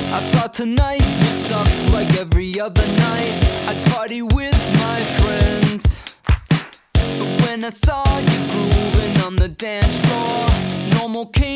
I thought tonight would suck like every other night. I'd party with my friends, but when I saw you grooving on the dance floor, no more king